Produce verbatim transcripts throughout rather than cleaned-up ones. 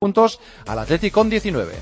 puntos al Athletic con diecinueve.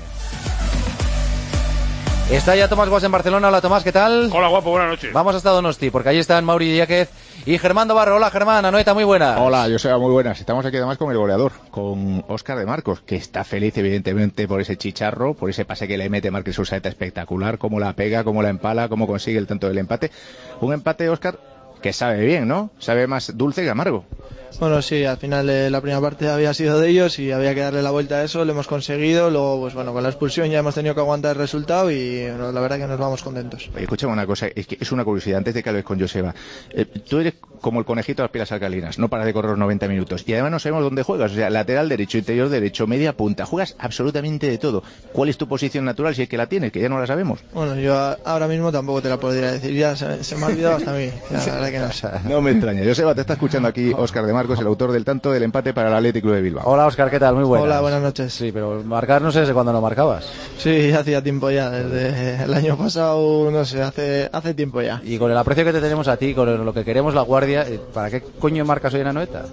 Está ya Tomás Guas en Barcelona. Hola Tomás, ¿qué tal? Hola guapo, buenas noches. Vamos hasta Donosti, porque allí están Mauri Díaz y Germán Dobarro. Hola Germán, Anoeta, muy buenas. Hola, Joseba, muy buenas. Estamos aquí además con el goleador, con Óscar de Marcos, que está feliz evidentemente por ese chicharro, por ese pase que le mete Márquez, su saeta espectacular, cómo la pega, cómo la empala, cómo consigue el tanto del empate. Un empate, Óscar, que sabe bien, ¿no? Sabe más dulce que amargo. Bueno, sí, al final eh, la primera parte había sido de ellos y había que darle la vuelta a eso, lo hemos conseguido. Luego, pues bueno, con la expulsión ya hemos tenido que aguantar el resultado y bueno, la verdad que nos vamos contentos. Oye, escúchame una cosa, es que es una curiosidad, antes de que hables con Joseba. Eh, tú eres como el conejito de las pilas alcalinas, no paras de correr los noventa minutos. Y además no sabemos dónde juegas, o sea, lateral derecho, interior derecho, media punta, juegas absolutamente de todo. ¿Cuál es tu posición natural, si es que la tienes, que ya no la sabemos? Bueno, yo ahora mismo tampoco te la podría decir, ya se, se me ha olvidado hasta a mí, ya, la verdad que no sé. No me extraña. Joseba, te está escuchando aquí Óscar de Marcos, el autor del tanto del empate para el Athletic Club de Bilbao. Hola Óscar, ¿qué tal? Muy buenas. Hola, buenas noches. Sí, pero marcar no sé desde cuándo lo marcabas. Sí, hacía tiempo ya, desde el año pasado, no sé, hace hace tiempo ya. Y con el aprecio que te tenemos a ti, con lo que queremos la guardia, ¿para qué coño marcas hoy en Anoeta?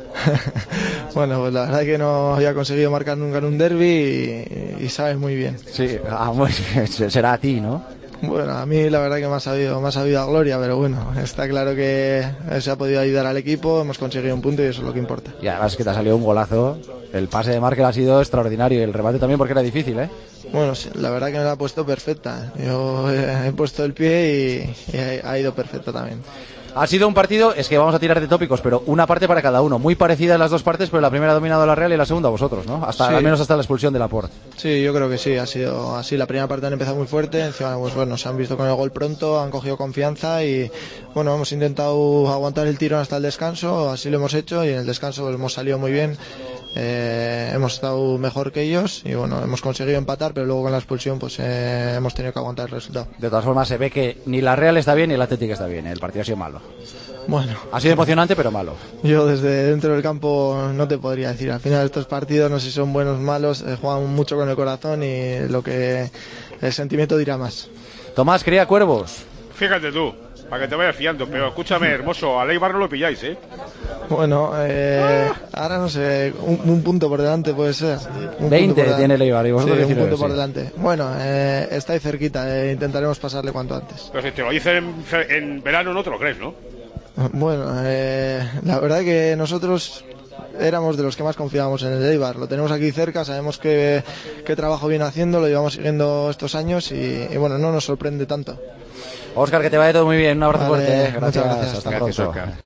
Bueno, pues la verdad es que no había conseguido marcar nunca en un derbi y, y sabes muy bien. Sí, ah, muy bien, será a ti, ¿no? Bueno, a mí la verdad que me ha sabido, me ha sabido a gloria, pero bueno, está claro que se ha podido ayudar al equipo, hemos conseguido un punto y eso es lo que importa. Y además que te ha salido un golazo, el pase de Márquez ha sido extraordinario y el remate también porque era difícil, ¿eh? Bueno, sí, la verdad que me la ha puesto perfecta, yo he puesto el pie y, y ha ido perfecta también. Ha sido un partido, es que vamos a tirar de tópicos, pero una parte para cada uno, muy parecida en las dos partes, pero la primera ha dominado la Real y la segunda vosotros, ¿no? Hasta sí. Al menos hasta la expulsión de Laporte. Sí, yo creo que sí, ha sido así. La primera parte han empezado muy fuerte, encima pues bueno, se han visto con el gol pronto, han cogido confianza y bueno, hemos intentado aguantar el tirón hasta el descanso, así lo hemos hecho y en el descanso pues, hemos salido muy bien. Eh, hemos estado mejor que ellos y bueno, hemos conseguido empatar, pero luego con la expulsión pues eh, hemos tenido que aguantar el resultado. De todas formas se ve que ni la Real está bien ni el Atlético está bien, el partido ha sido malo. Bueno, ha sido emocionante pero malo. Yo desde dentro del campo no te podría decir, al final estos partidos no sé si son buenos o malos, eh, juegan mucho con el corazón y lo que el sentimiento dirá más. Tomás, cría cuervos. Fíjate tú, para que te vayas fiando, pero escúchame, hermoso, a Leibar no lo pilláis, ¿eh? Bueno, eh, ahora no sé, un, un punto por delante puede ser. Un veinte tiene Leibar y vosotros sí, diecinueve, un punto por sí. delante. Bueno, eh, está ahí cerquita, eh, intentaremos pasarle cuanto antes. Pero si te lo dicen en, en verano no te lo crees, ¿no? Bueno, eh, la verdad que nosotros éramos de los que más confiábamos en el Eibar. Lo tenemos aquí cerca, sabemos que, que trabajo viene haciendo, lo llevamos siguiendo estos años y, y bueno, no nos sorprende tanto. Óscar, que te vaya todo muy bien, un abrazo vale, fuerte, ¿eh? Gracias, gracias, hasta gracias, pronto. Óscar.